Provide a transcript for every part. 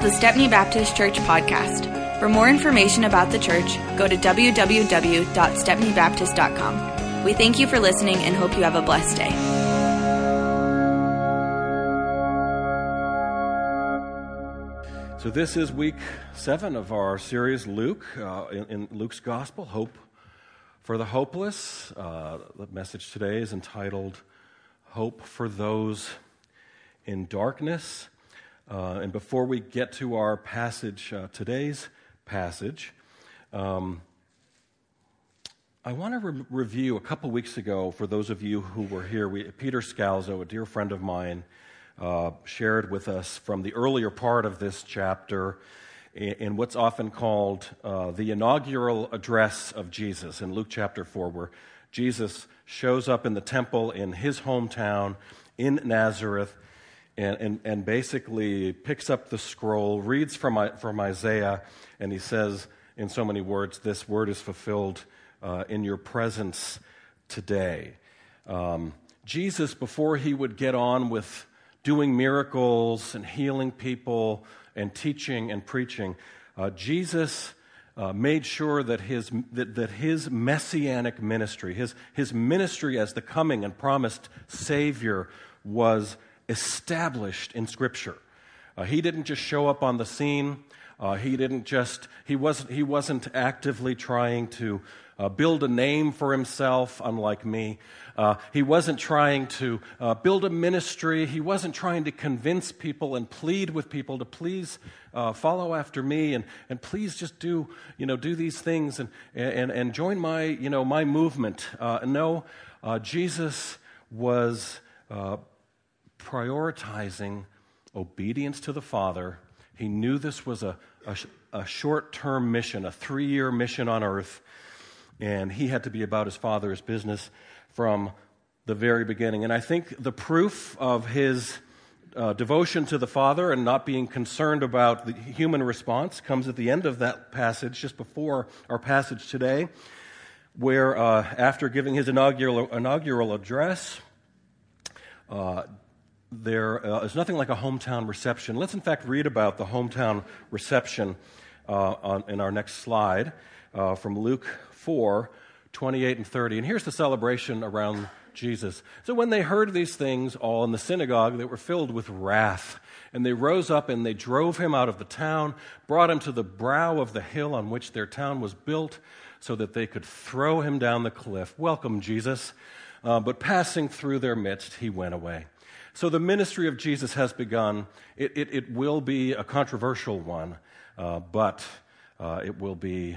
the Stepney Baptist Church podcast. For more information about the church, go to www.stepneybaptist.com. We thank you for listening and hope you have a blessed day. So this is week 7 of our series, Luke, in Luke's Gospel, Hope for the Hopeless. The message today is entitled, Hope for Those in Darkness. And before we get to our passage, today's passage, I want to review a couple weeks ago, for those of you who were here, Peter Scalzo, a dear friend of mine, shared with us from the earlier part of this chapter in what's often called the inaugural address of Jesus in Luke chapter 4, where Jesus shows up in the temple in his hometown in Nazareth and basically picks up the scroll, reads from Isaiah, and he says in so many words, this word is fulfilled in your presence today. Jesus, before he would get on with doing miracles and healing people and teaching and preaching, Jesus made sure that his messianic ministry, his ministry as the coming and promised Savior, was established in Scripture. He didn't just show up on the scene. He wasn't actively trying to build a name for himself, unlike me. He wasn't trying to build a ministry. He wasn't trying to convince people and plead with people to please follow after me and please just do these things and join my movement. No, Jesus was prioritizing obedience to the Father. He knew this was a short-term mission, a 3-year mission on earth, and he had to be about his Father's business from the very beginning. And I think the proof of his devotion to the Father and not being concerned about the human response comes at the end of that passage, just before our passage today, where after giving his inaugural address, there is nothing like a hometown reception. Let's in fact read about the hometown reception in our next slide from Luke 4, 28 and 30. And here's the celebration around Jesus. So when they heard these things all in the synagogue, they were filled with wrath. And they rose up and they drove him out of the town, brought him to the brow of the hill on which their town was built, so that they could throw him down the cliff. Welcome, Jesus. But passing through their midst, he went away. So the ministry of Jesus has begun. It will be a controversial one, but it will be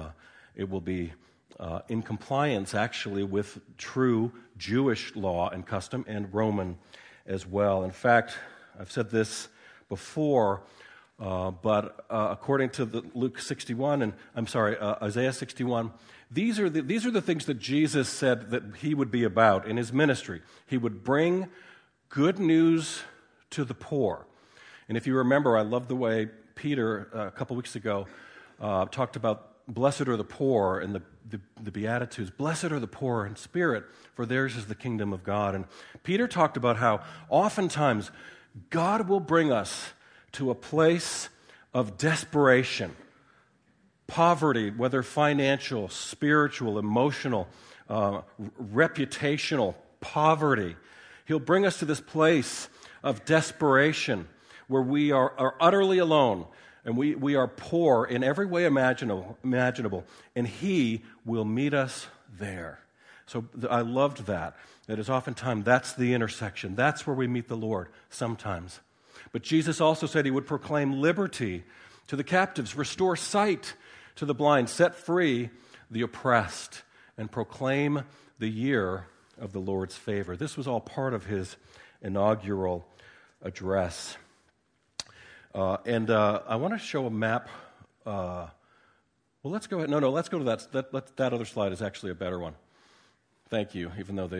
in compliance, actually, with true Jewish law and custom and Roman as well. In fact, I've said this before, but according to Luke 61, Isaiah 61, these are the things that Jesus said that he would be about in his ministry. He would bring good news to the poor. And if you remember, I love the way Peter, a couple weeks ago, talked about blessed are the poor and the Beatitudes. Blessed are the poor in spirit, for theirs is the kingdom of God. And Peter talked about how oftentimes God will bring us to a place of desperation, poverty, whether financial, spiritual, emotional, reputational poverty. He'll bring us to this place of desperation where we are utterly alone and we are poor in every way imaginable, and he will meet us there. So I loved that is oftentimes that's the intersection. That's where we meet the Lord sometimes. But Jesus also said he would proclaim liberty to the captives, restore sight to the blind, set free the oppressed, and proclaim the year of the Lord's favor. This was all part of his inaugural address. And I want to show a map. Let's go ahead. No, let's go to that. That other slide is actually a better one. Thank you, even though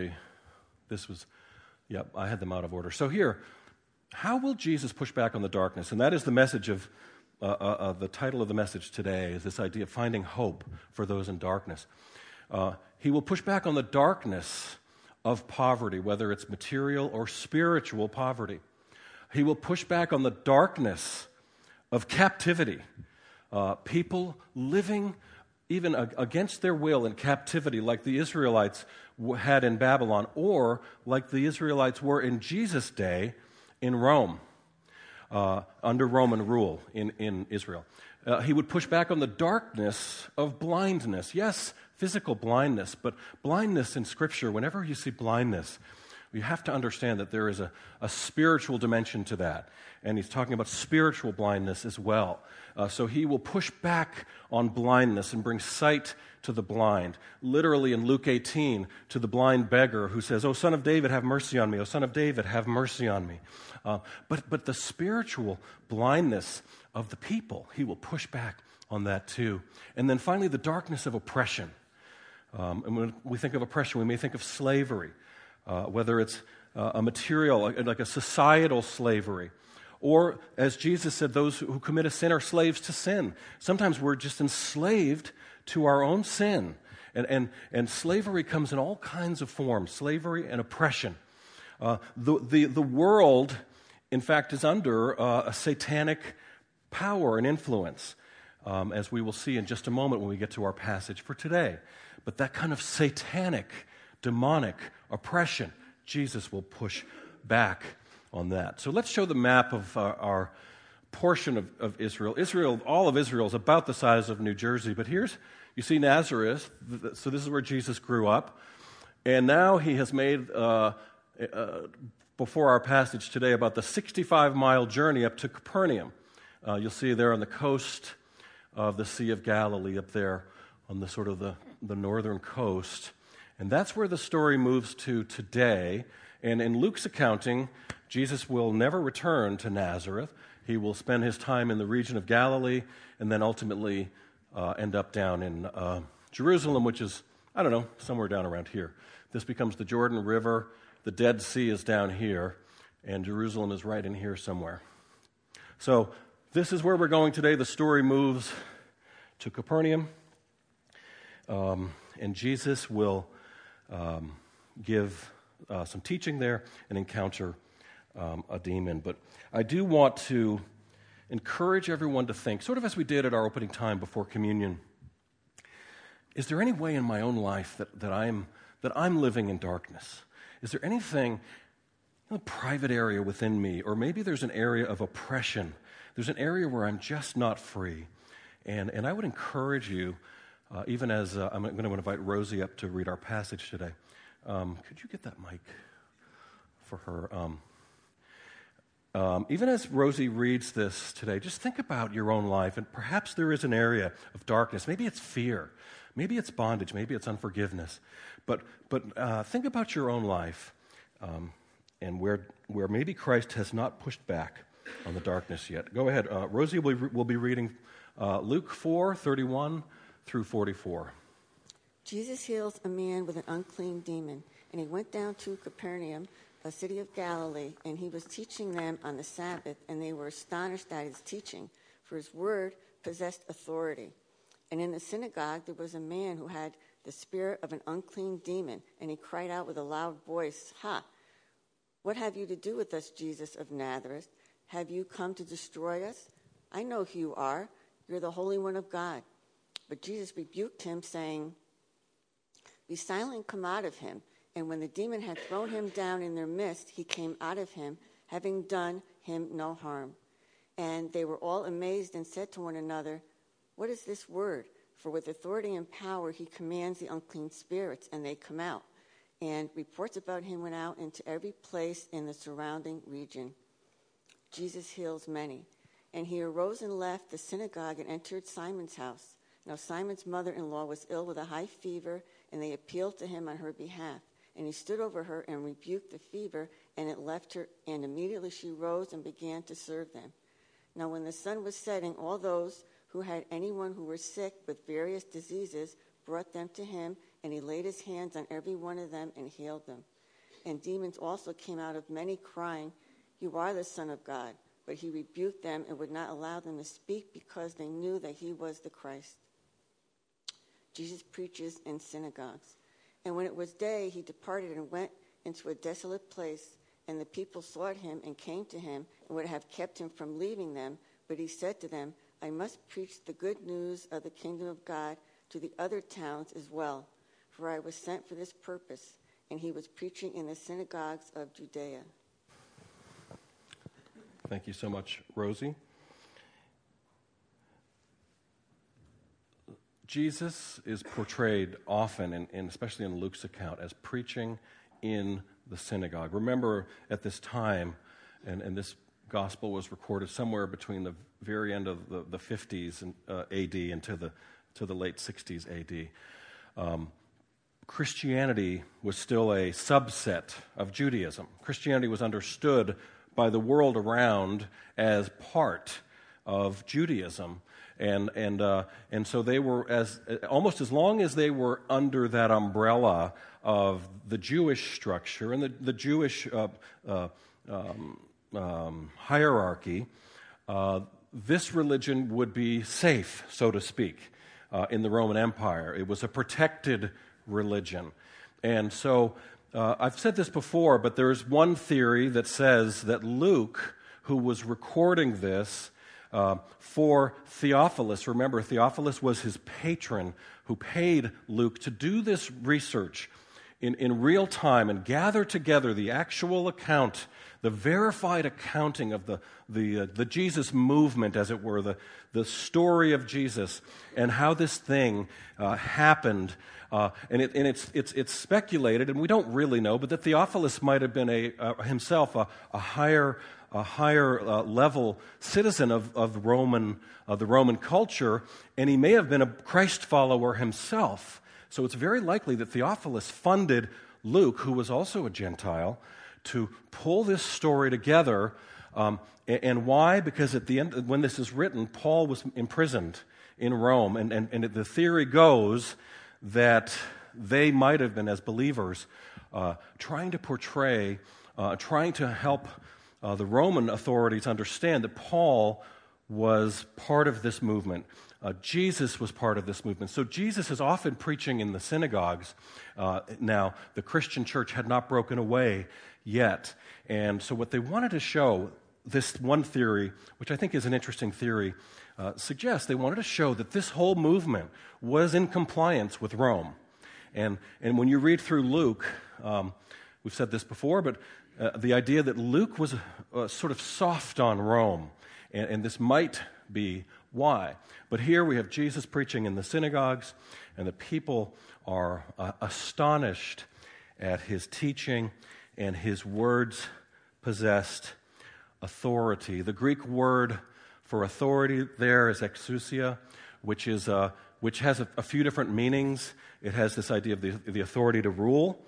I had them out of order. So here, how will Jesus push back on the darkness? And that is the message of the title of the message today, is this idea of finding hope for those in darkness. He will push back on the darkness of poverty, whether it's material or spiritual poverty. He will push back on the darkness of captivity, people living even against their will in captivity like the Israelites had in Babylon, or like the Israelites were in Jesus' day in Rome, under Roman rule in Israel. He would push back on the darkness of blindness. Yes, physical blindness, but blindness in Scripture, whenever you see blindness, you have to understand that there is a spiritual dimension to that. And he's talking about spiritual blindness as well. So he will push back on blindness and bring sight to the blind. Literally in Luke 18, to the blind beggar who says, "O Son of David, have mercy on me. O Son of David, have mercy on me." But the spiritual blindness of the people, he will push back on that too. And then finally, the darkness of oppression. And when we think of oppression, we may think of slavery, whether it's a material, like a societal slavery, or, as Jesus said, those who commit a sin are slaves to sin. Sometimes we're just enslaved to our own sin. And slavery comes in all kinds of forms, slavery and oppression. The world, in fact, is under a satanic power and influence, as we will see in just a moment when we get to our passage for today. But that kind of satanic, demonic oppression, Jesus will push back on that. So let's show the map of our portion of Israel. All of Israel is about the size of New Jersey, but you see Nazareth, so this is where Jesus grew up, and now he has made, before our passage today, about the 65-mile journey up to Capernaum. You'll see there on the coast of the Sea of Galilee, up there on the sort of the northern coast, and that's where the story moves to today. And in Luke's accounting, Jesus will never return to Nazareth. He will spend his time in the region of Galilee and then ultimately end up down in Jerusalem, which is, somewhere down around here. This becomes the Jordan River. The Dead Sea is down here, and Jerusalem is right in here somewhere. So this is where we're going today. The story moves to Capernaum, and Jesus will give some teaching there and encounter a demon. But I do want to encourage everyone to think, sort of as we did at our opening time before communion, is there any way in my own life that I'm living in darkness? Is there anything in a private area within me, or maybe there's an area of oppression? There's an area where I'm just not free. And I would encourage you, even as I'm going to invite Rosie up to read our passage today. Could you get that mic for her? Even as Rosie reads this today, just think about your own life, and perhaps there is an area of darkness. Maybe it's fear, maybe it's bondage, maybe it's unforgiveness. But think about your own life, and where maybe Christ has not pushed back on the darkness yet. Go ahead. Rosie will be reading Luke 4:31 through 44. Jesus heals a man with an unclean demon, and he went down to Capernaum, a city of Galilee, and he was teaching them on the Sabbath, and they were astonished at his teaching, for his word possessed authority. And in the synagogue there was a man who had the spirit of an unclean demon, and he cried out with a loud voice, "Ha! What have you to do with us, Jesus of Nazareth? Have you come to destroy us? I know who you are. You're the Holy One of God." But Jesus rebuked him, saying, "Be silent and come out of him." And when the demon had thrown him down in their midst, he came out of him, having done him no harm. And they were all amazed and said to one another, "What is this word? For with authority and power he commands the unclean spirits, and they come out." And reports about him went out into every place in the surrounding region. Jesus heals many. And he arose and left the synagogue and entered Simon's house. Now Simon's mother-in-law was ill with a high fever, and they appealed to him on her behalf. And he stood over her and rebuked the fever, and it left her, and immediately she rose and began to serve them. Now when the sun was setting, all those who had anyone who were sick with various diseases brought them to him, and he laid his hands on every one of them and healed them. And demons also came out of many, crying, "You are the Son of God." But he rebuked them and would not allow them to speak, because they knew that he was the Christ. Jesus preaches in synagogues. And when it was day, he departed and went into a desolate place, and the people sought him and came to him and would have kept him from leaving them, But he said to them, I must preach the good news of the kingdom of God to the other towns as well, for I was sent for this purpose. And he was preaching in the synagogues of Judea. Thank you so much, Rosie. Jesus is portrayed often, and especially in Luke's account, as preaching in the synagogue. Remember, at this time, and this gospel was recorded somewhere between the very end of the 50s AD and to the late 60s AD. Christianity was still a subset of Judaism. Christianity was understood by the world around as part of Judaism. And so they were almost as long as they were under that umbrella of the Jewish structure and the Jewish hierarchy, this religion would be safe, so to speak, in the Roman Empire. It was a protected religion. And so I've said this before, but there's one theory that says that Luke, who was recording this for Theophilus, remember Theophilus was his patron who paid Luke to do this research in real time and gather together the actual account, the verified accounting of the Jesus movement, as it were, the story of Jesus and how this thing happened. And it's speculated, and we don't really know, but that Theophilus might have been himself a higher level citizen of the Roman culture, and he may have been a Christ follower himself. So it's very likely that Theophilus funded Luke, who was also a Gentile, to pull this story together. And why? Because at the end, when this is written, Paul was imprisoned in Rome, and the theory goes that they might have been, as believers, trying to portray, trying to help the Roman authorities understand that Paul was part of this movement. Jesus was part of this movement. So Jesus is often preaching in the synagogues. Now, the Christian church had not broken away yet. And so what they wanted to show, this one theory, which I think is an interesting theory, suggests they wanted to show that this whole movement was in compliance with Rome. And when you read through Luke, we've said this before, but the idea that Luke was sort of soft on Rome, and this might be why. But here we have Jesus preaching in the synagogues, and the people are astonished at his teaching, and his words possessed authority. The Greek word for authority there is exousia, which has a few different meanings. It has this idea of the authority to rule.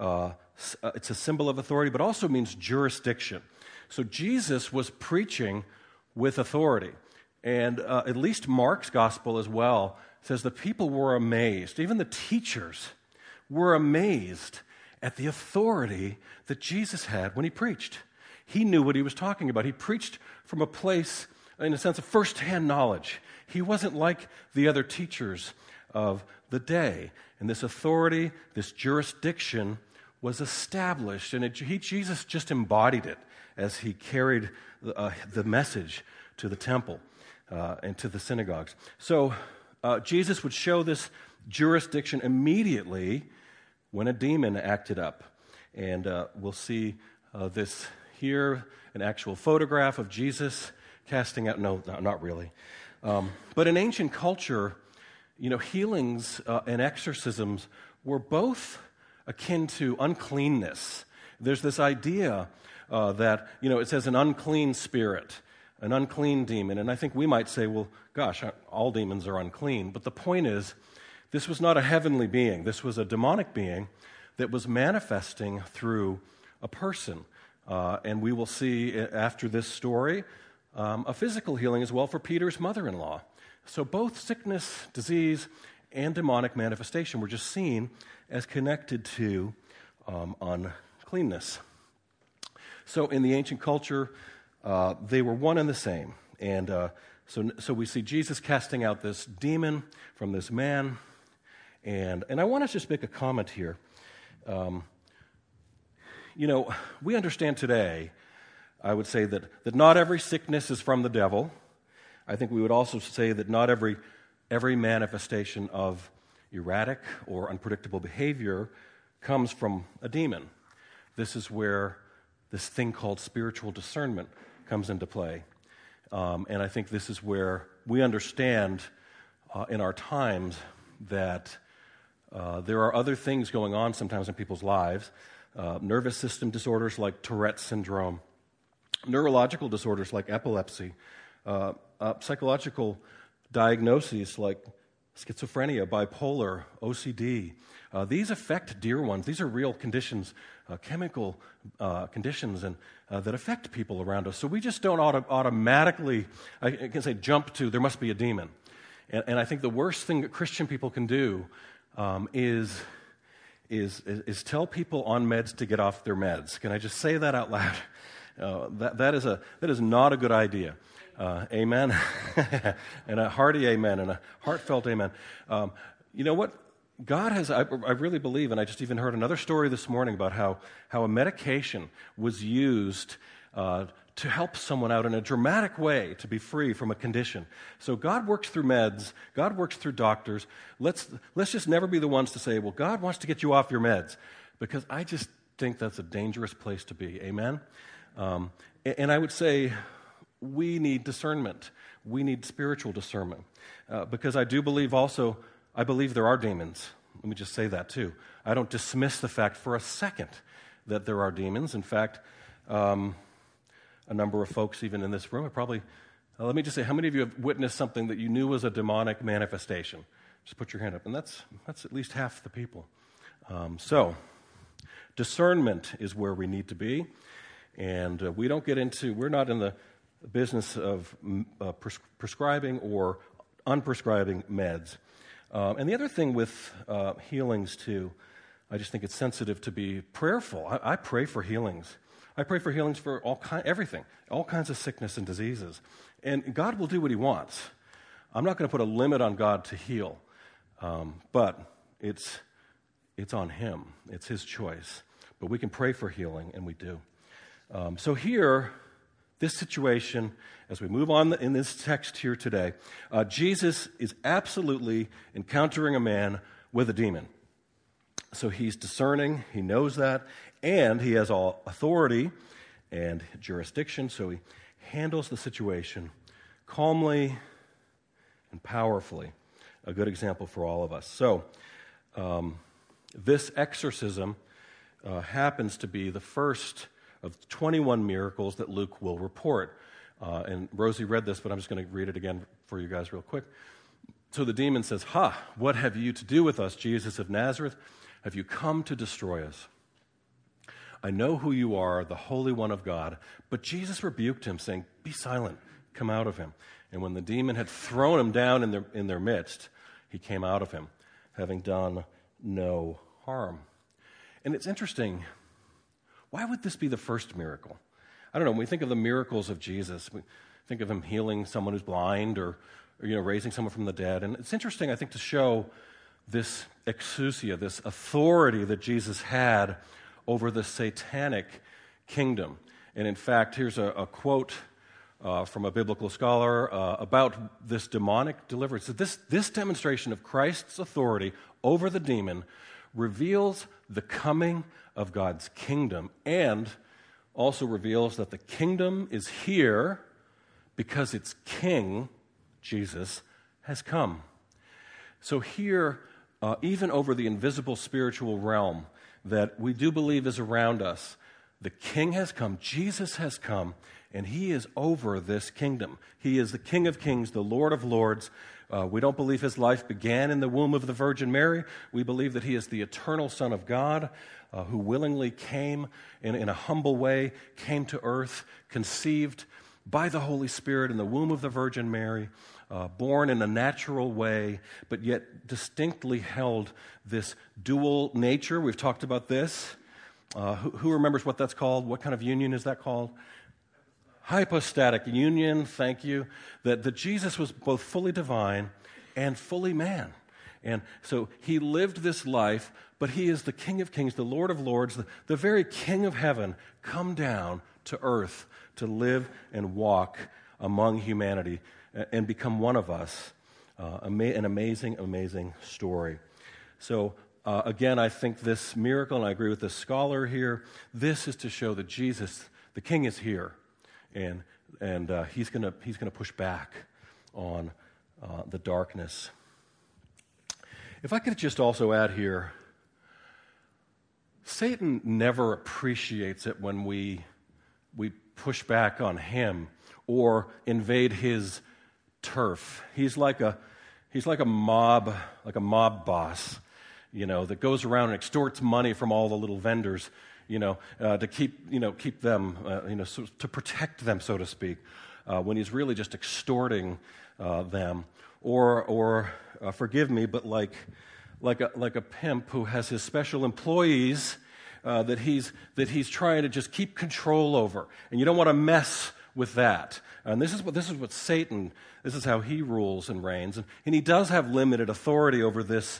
It's a symbol of authority, but also means jurisdiction. So Jesus was preaching with authority. And at least Mark's gospel as well says the people were amazed. Even the teachers were amazed at the authority that Jesus had when he preached. He knew what he was talking about. He preached from a place, in a sense, of first-hand knowledge. He wasn't like the other teachers of the day. And this authority, this jurisdiction was established. And Jesus just embodied it as he carried the message to the temple and to the synagogues. So Jesus would show this jurisdiction immediately when a demon acted up. And we'll see this here, an actual photograph of Jesus casting out. No, not really. But in ancient culture, healings and exorcisms were both akin to uncleanness. There's this idea that, it says an unclean spirit, an unclean demon. And I think we might say, well, gosh, all demons are unclean. But the point is, this was not a heavenly being. This was a demonic being that was manifesting through a person. And we will see after this story a physical healing as well for Peter's mother-in-law. So both sickness, disease, and demonic manifestation were just seen as connected to uncleanness. So in the ancient culture, they were one and the same. And so we see Jesus casting out this demon from this man. And I want to just make a comment here. We understand today, I would say, that not every sickness is from the devil, I think we would also say that not every manifestation of erratic or unpredictable behavior comes from a demon. This is where this thing called spiritual discernment comes into play. And I think this is where we understand in our times that there are other things going on sometimes in people's lives. Nervous system disorders like Tourette's syndrome, neurological disorders like epilepsy, psychological diagnoses like schizophrenia, bipolar, OCD. These affect dear ones. These are real conditions, chemical conditions, and that affect people around us. So we just don't automatically, I can say, jump to there must be a demon. And I think the worst thing that Christian people can do is tell people on meds to get off their meds. Can I just say that out loud? That is not a good idea. Amen. And a hearty amen and a heartfelt amen. You know what? God has, I really believe, and I just even heard another story this morning about how a medication was used to help someone out in a dramatic way to be free from a condition. So God works through meds. God works through doctors. Let's just never be the ones to say, well, God wants to get you off your meds, because I just think that's a dangerous place to be. Amen? And I would say we need discernment. We need spiritual discernment. Because I do believe also, I believe there are demons. Let me just say that too. I don't dismiss the fact for a second that there are demons. In fact, a number of folks even in this room are probably, let me just say, how many of you have witnessed something that you knew was a demonic manifestation? Just put your hand up. And that's at least half the people. So discernment is where we need to be. And we're not in the business of prescribing or unprescribing meds. And the other thing with healings too, I just think it's sensitive to be prayerful. I pray for healings. I pray for healings for everything, all kinds of sickness and diseases. And God will do what he wants. I'm not going to put a limit on God to heal, but it's on him. It's his choice. But we can pray for healing, and we do. So here, this situation, as we move on in this text here today, Jesus is absolutely encountering a man with a demon. So he's discerning, he knows that, and he has all authority and jurisdiction, so he handles the situation calmly and powerfully. A good example for all of us. So this exorcism happens to be the first of 21 miracles that Luke will report. And Rosie read this, but I'm just going to read it again for you guys real quick. So the demon says, "Ha, what have you to do with us, Jesus of Nazareth? Have you come to destroy us? I know who you are, the Holy One of God." But Jesus rebuked him, saying, "Be silent, come out of him." And when the demon had thrown him down in their midst, he came out of him, having done no harm. And it's interesting. Why would this be the first miracle? I don't know. When we think of the miracles of Jesus, we think of him healing someone who's blind or raising someone from the dead. And it's interesting, I think, to show this exousia, this authority that Jesus had over the satanic kingdom. And in fact, here's a quote from a biblical scholar about this demonic deliverance. So this demonstration of Christ's authority over the demon reveals the coming of God's kingdom, and also reveals that the kingdom is here because its king, Jesus, has come. So here, even over the invisible spiritual realm that we do believe is around us, the king has come, Jesus has come, and he is over this kingdom. He is the King of Kings, the Lord of Lords. We don't believe his life began in the womb of the Virgin Mary. We believe that he is the eternal Son of God who willingly came in a humble way, came to earth, conceived by the Holy Spirit in the womb of the Virgin Mary, born in a natural way, but yet distinctly held this dual nature. We've talked about this. Who remembers what that's called? What kind of union is that called? Hypostatic union, thank you. That Jesus was both fully divine and fully man. And so he lived this life, but he is the King of Kings, the Lord of Lords, the very King of heaven, come down to earth to live and walk among humanity. and become one of us. An amazing, amazing story. So, again, I think this miracle, and I agree with the scholar here, this is to show that Jesus, the King, is here, and he's going to push back on the darkness. If I could just also add here, Satan never appreciates it when we push back on him or invade his turf. He's like a mob boss, that goes around and extorts money from all the little vendors, to keep them, to protect them, so to speak, when he's really just extorting them, or forgive me, but like a pimp who has his special employees that he's trying to just keep control over, and you don't want to mess with that. And this is what Satan. This is how he rules and reigns, and he does have limited authority over this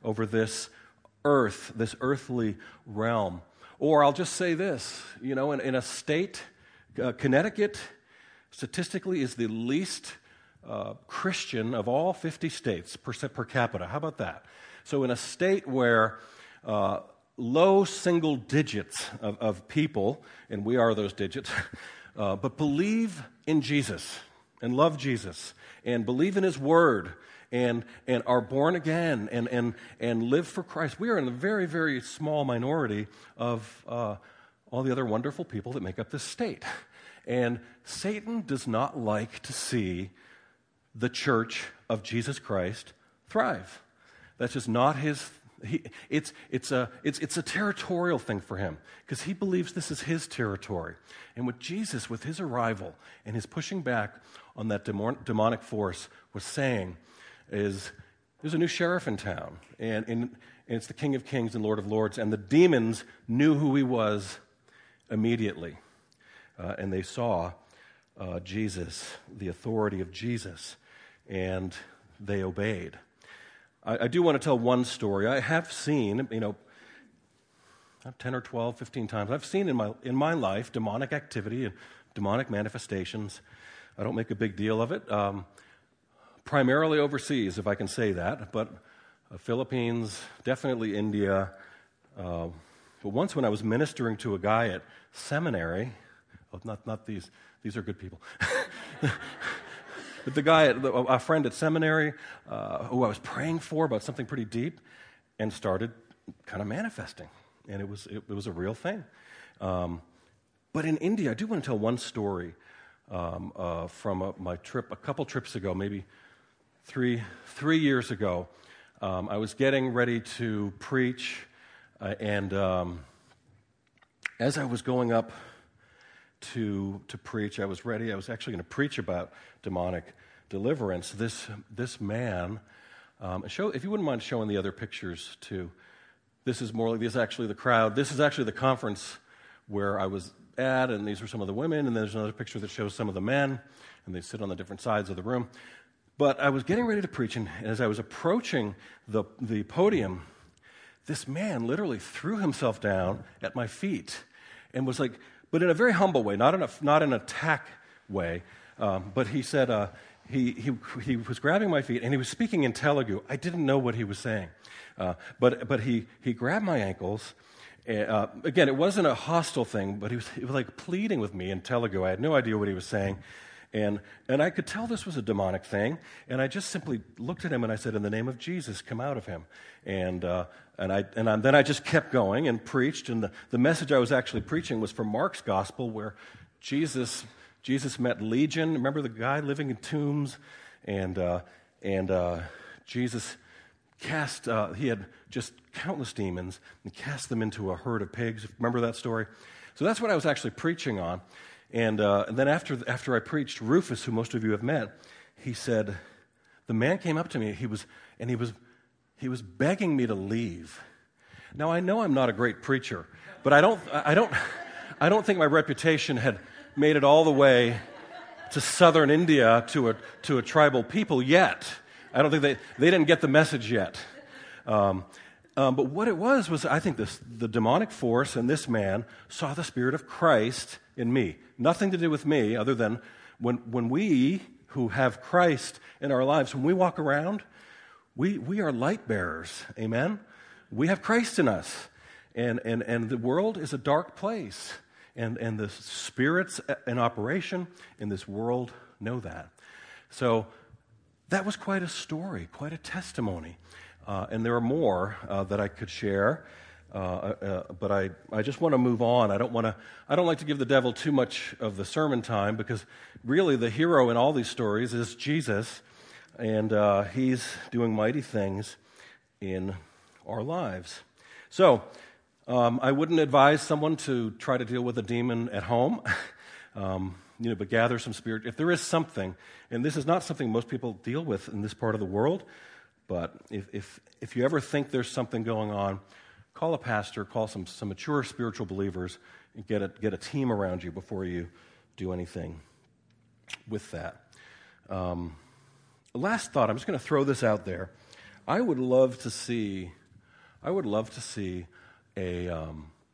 earth, this earthly realm. Or I'll just say this: in a state, Connecticut statistically is the least Christian of all 50 states per capita. How about that? So in a state where low single digits of people, and we are those digits, but believe in Jesus and love Jesus and believe in his word and are born again and live for Christ. We are in a very, very small minority of all the other wonderful people that make up this state. And Satan does not like to see the church of Jesus Christ thrive. That's just not his. It's a territorial thing for him because he believes this is his territory. And what Jesus, with his arrival and his pushing back on that demonic force, was saying is, there's a new sheriff in town, and it's the King of Kings and Lord of Lords, and the demons knew who he was immediately, and they saw Jesus, the authority of Jesus, and they obeyed. I do want to tell one story. I have seen, 10 or 12, 15 times, I've seen in my life demonic activity and demonic manifestations. I don't make a big deal of it. Primarily overseas, if I can say that, but Philippines, definitely India. But once when I was ministering to a guy at seminary, not these are good people. But the guy, a friend at seminary, who I was praying for about something pretty deep, and started kind of manifesting, and it was a real thing. But in India, I do want to tell one story from my trip a couple trips ago, maybe three years ago. I was getting ready to preach, and as I was going up to preach, I was ready. I was actually going to preach about demonic deliverance. This man, if you wouldn't mind showing the other pictures too. This is actually the crowd. This is actually the conference where I was at, and these are some of the women, and there's another picture that shows some of the men, and they sit on the different sides of the room. But I was getting ready to preach, and as I was approaching the podium, this man literally threw himself down at my feet and was like, but in a very humble way, not in an attack way. But he said he was grabbing my feet and he was speaking in Telugu. I didn't know what he was saying, but he grabbed my ankles. Again, it wasn't a hostile thing, but he was like pleading with me in Telugu. I had no idea what he was saying, and I could tell this was a demonic thing. And I just simply looked at him and I said, "In the name of Jesus, come out of him." And then I just kept going and preached. And the message I was actually preaching was from Mark's gospel, where Jesus met Legion. Remember the guy living in tombs? And Jesus cast, he had just countless demons and cast them into a herd of pigs. Remember that story? So that's what I was actually preaching on. And then after I preached, Rufus, who most of you have met, he said, the man came up to me, he was begging me to leave. Now, I know I'm not a great preacher, but I don't think my reputation had made it all the way to southern India to a tribal people yet. I don't think they didn't get the message yet. But what it was I think the demonic force in this man saw the Spirit of Christ in me. Nothing to do with me, other than when we who have Christ in our lives, when we walk around, we are light bearers. Amen? We have Christ in us. And the world is a dark place. And the spirits in operation in this world know that. So that was quite a story, quite a testimony. And there are more that I could share. But I just want to move on. I don't like to give the devil too much of the sermon time, because really the hero in all these stories is Jesus, and he's doing mighty things in our lives. So I wouldn't advise someone to try to deal with a demon at home, but gather some spirit. If there is something, and this is not something most people deal with in this part of the world, but if you ever think there's something going on, call a pastor, call some mature spiritual believers, and get a team around you before you do anything with that. Last thought, I'm just going to throw this out there. I would love to see a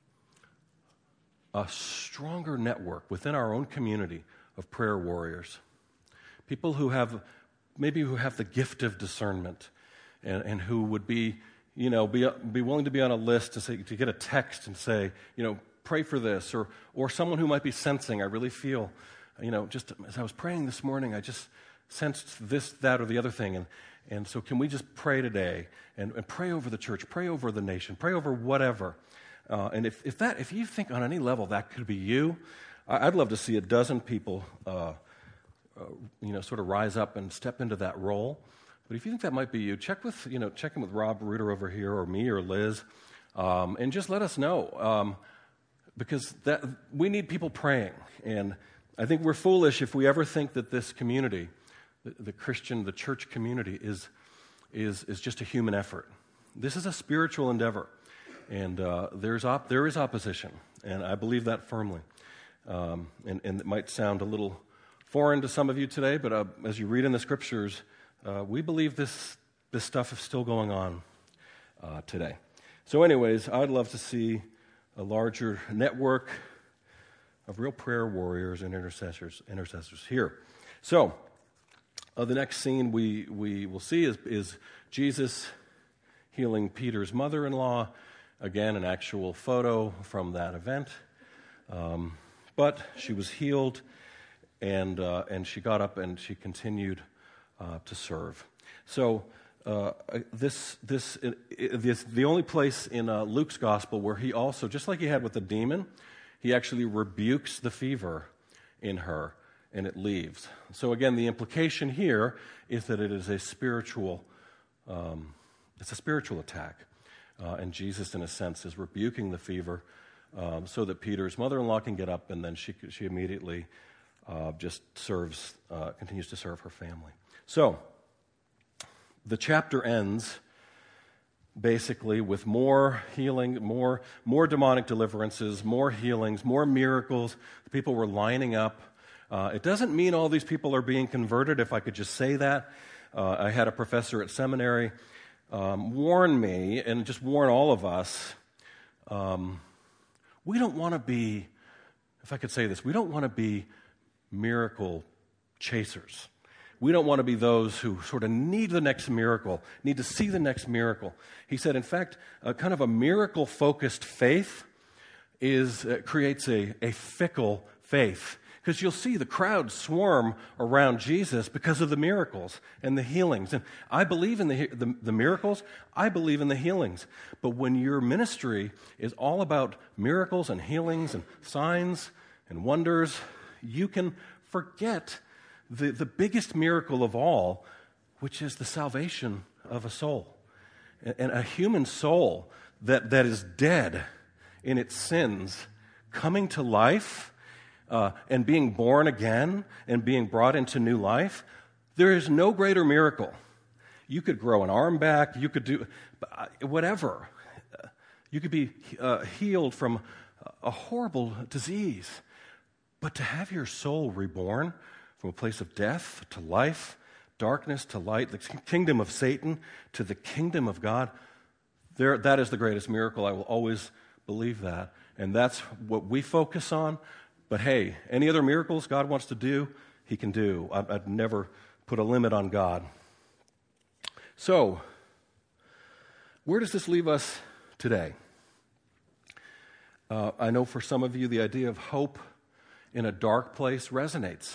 stronger network within our own community of prayer warriors, people who have the gift of discernment, and who would be willing to be on a list to get a text and say, pray for this, or someone who might be sensing, I really feel, just as I was praying this morning, I just sensed this, that, or the other thing, and so can we just pray today and pray over the church, pray over the nation, pray over whatever. And if you think on any level that could be you, I'd love to see a dozen people, sort of rise up and step into that role. But if you think that might be you, check in with Rob Reuter over here, or me, or Liz, and just let us know, because we need people praying. And I think we're foolish if we ever think that this community, the church community, is just a human effort. This is a spiritual endeavor, and there is opposition, and I believe that firmly. And it might sound a little foreign to some of you today, but as you read in the scriptures, we believe this stuff is still going on today. So anyways, I'd love to see a larger network of real prayer warriors and intercessors here. So the next scene we will see is Jesus healing Peter's mother-in-law. Again, an actual photo from that event. But she was healed, and she got up and she continued to serve. So this is the only place in Luke's gospel where he also, just like he had with the demon, he actually rebukes the fever in her, and it leaves. So again, the implication here is that it is a spiritual attack, and Jesus, in a sense, is rebuking the fever so that Peter's mother-in-law can get up, and then she immediately just continues to serve her family. So, the chapter ends basically with more healing, more demonic deliverances, more healings, more miracles. The people were lining up. It doesn't mean all these people are being converted, if I could just say that. I had a professor at seminary warn me, and just warn all of us, we don't want to be, if I could say this, we don't want to be miracle chasers. We don't want to be those who sort of need the next miracle, need to see the next miracle. He said, in fact, kind of a miracle-focused faith creates a fickle faith. Because you'll see the crowd swarm around Jesus because of the miracles and the healings. And I believe in the miracles. I believe in the healings. But when your ministry is all about miracles and healings and signs and wonders, you can forget the biggest miracle of all, which is the salvation of a soul. And a human soul that is dead in its sins, coming to life, and being born again and being brought into new life. There is no greater miracle. You could grow an arm back, you could do whatever. You could be healed from a horrible disease. But to have your soul reborn from a place of death to life, darkness to light, the kingdom of Satan to the kingdom of God, that is the greatest miracle. I will always believe that. And that's what we focus on. But hey, any other miracles God wants to do, he can do. I'd never put a limit on God. So, where does this leave us today? I know for some of you the idea of hope in a dark place resonates.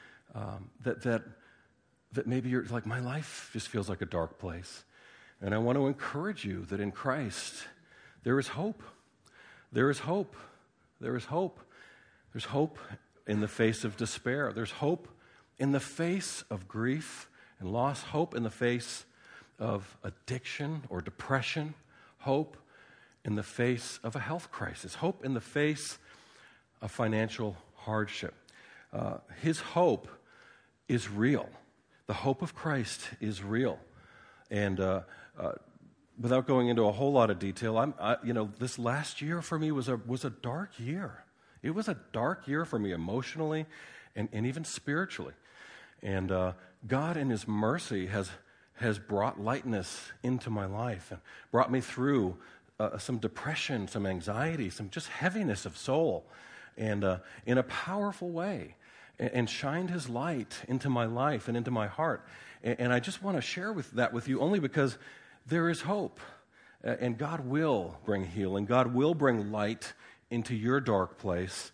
That maybe you're like, my life just feels like a dark place. And I want to encourage you that in Christ, there is hope. There is hope. There is hope. There's hope in the face of despair. There's hope in the face of grief and loss. Hope in the face of addiction or depression. Hope in the face of a health crisis. Hope in the face of financial hardship. His hope is real. The hope of Christ is real. And without going into a whole lot of detail, this last year for me was a dark year. It was a dark year for me emotionally and even spiritually. And God in His mercy has brought lightness into my life and brought me through some depression, some anxiety, some just heaviness of soul, and in a powerful way, and shined His light into my life and into my heart. And I just want to share that with you only because there is hope. And God will bring healing. God will bring light into your dark place.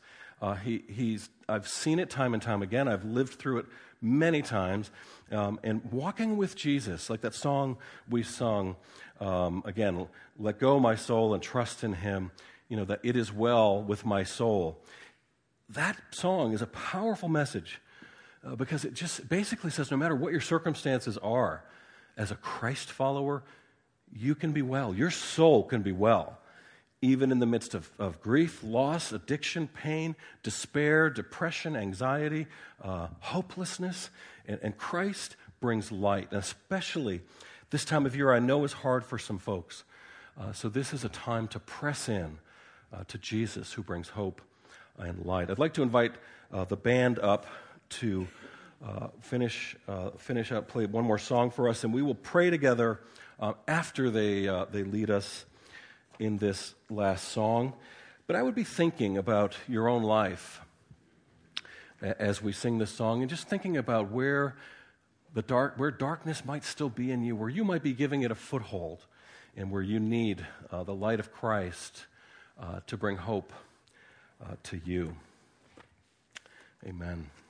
I've seen it time and time again. I've lived through it many times. And walking with Jesus, like that song we sung, again, let go my soul and trust in Him, that it is well with my soul. That song is a powerful message because it just basically says no matter what your circumstances are, as a Christ follower, you can be well. Your soul can be well, even in the midst of grief, loss, addiction, pain, despair, depression, anxiety, hopelessness. And Christ brings light, and especially this time of year I know is hard for some folks. So this is a time to press in to Jesus who brings hope and light. I'd like to invite the band up to finish up, play one more song for us, and we will pray together after they lead us in this last song. But I would be thinking about your own life as we sing this song, and just thinking about where darkness might still be in you, where you might be giving it a foothold, and where you need the light of Christ to bring hope to you. Amen.